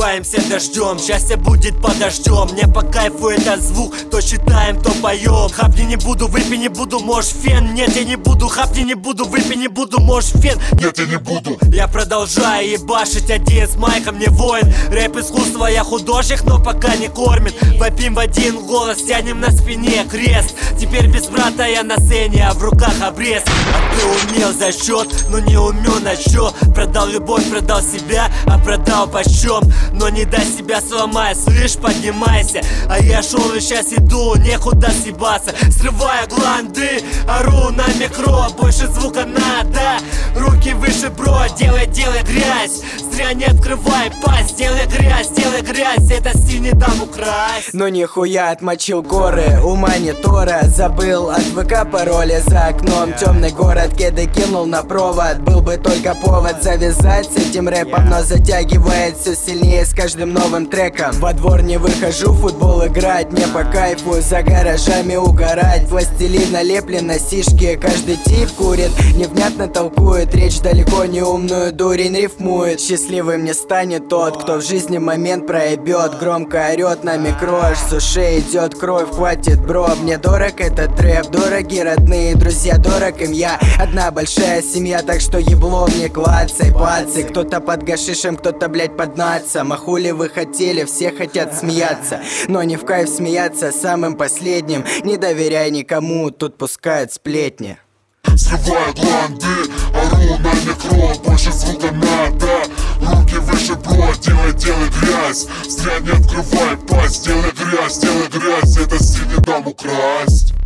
укрываемся дождем. Счастье будет под дождем. Мне по кайфу этот звук. То читаем, то поем. Хапни не буду, выпей не буду, можешь фен. Нет, я не буду, хапни не буду, выпей не буду, можешь фен. Нет, я не буду. Я продолжаю ебашить, один с майком не воин. Рэп искусство, я художник, но пока не кормит. Вопим в один голос, тянем на спине крест. Теперь без брата я на сцене, а в руках обрез. А ты умел за счет, но не умен на чё. Продал любовь, продал себя, а продал почем. Но не дай себя сломай, слышь, поднимайся. А я шел и сейчас иду, некуда съебаться. Срывая гланды, ору на микро. Больше звука надо, руки выше, бро. Делай грязь, зря не открывай пасть. Делай грязь, это стиль не дам украсть. Но нихуя отмочил горы, ума не Тора. Забыл от ВК пароли, за окном темный город. Кеды кинул на провод, был бы только повод завязать с этим рэпом. Но затягивает все сильнее с каждым новым треком. Во двор не выхожу, футбол играть не по кайфу, за гаражами угорать. Пластилин налеплен на сишки, каждый тип курит, невнятно толкует. Речь далеко не умную, дурень рифмует. Счастливым не станет тот, кто в жизни момент проебет. Громко орет на микро, аж с ушей идет кровь. Хватит, бро, мне дорог этот рэп. Дороги родные друзья, дорог им я. Одна большая семья, так что ебло мне клацай, пацы. Кто-то под гашишем, кто-то, блять, под нацем. А хули вы хотели, все хотят смеяться, но не в кайф смеяться самым последним. Не доверяй никому, тут пускают сплетни. Срываю гланды, ору на микро. Больше звука надо, руки выше, бро. Делай грязь, зря не открывай пасть. Делай грязь, это стиль не дам украсть.